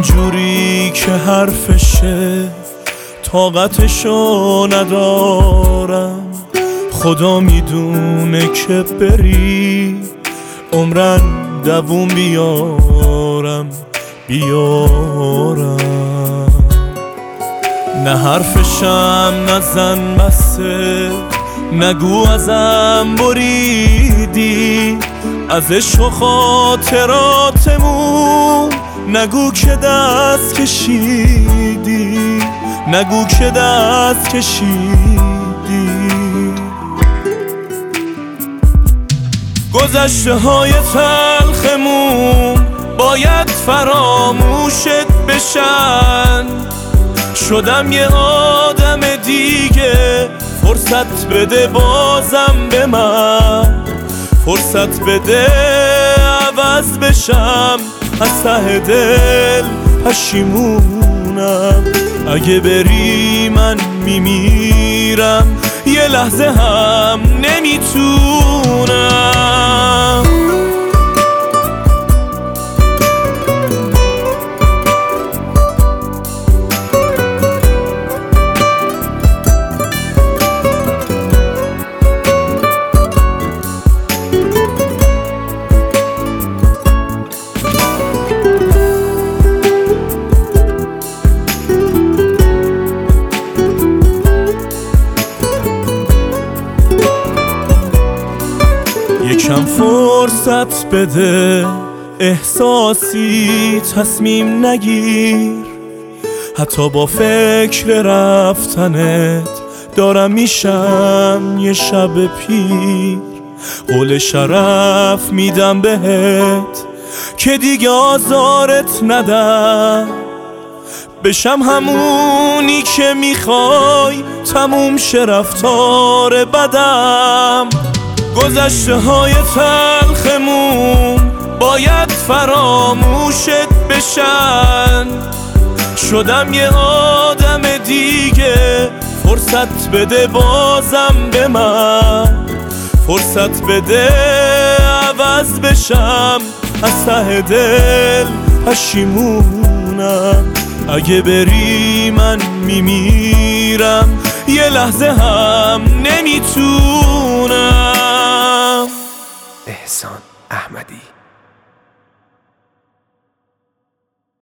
اینجوری که حرفشه طاقتشو ندارم. خدا میدونه که بری عمرن دووم بیارم. نه حرفشم نزن بسه، نگو ازم بریدی از عشق و خاطراتمون. نگو که دست کشیدی، نگو که دست کشیدی. گذشته های تلخمون باید فراموشت بشن. شدم یه آدم دیگه، فرصت بده بازم به من. فرصت بده عوض بشم، از ته دل پشیمونم. اگه بری من میمیرم، یه لحظه هم نمیتونم. یکم فرصت بده، احساسی تصمیم نگیر. حتی با فکر رفتنت دارم میشم یه شب پیر. قول شرف میدم بهت که دیگه آزارت ندم. بشم همونی که میخوای، تموم شه رفتار بدم. گذشته های تلخمون باید فراموشت بشن. شدم یه آدم دیگه، فرصت بده بازم به من. فرصت بده عوض بشم، از ته دل پشیمونم. اگه بری من میمیرم، یه لحظه هم نمیتونم. احسان احمدی.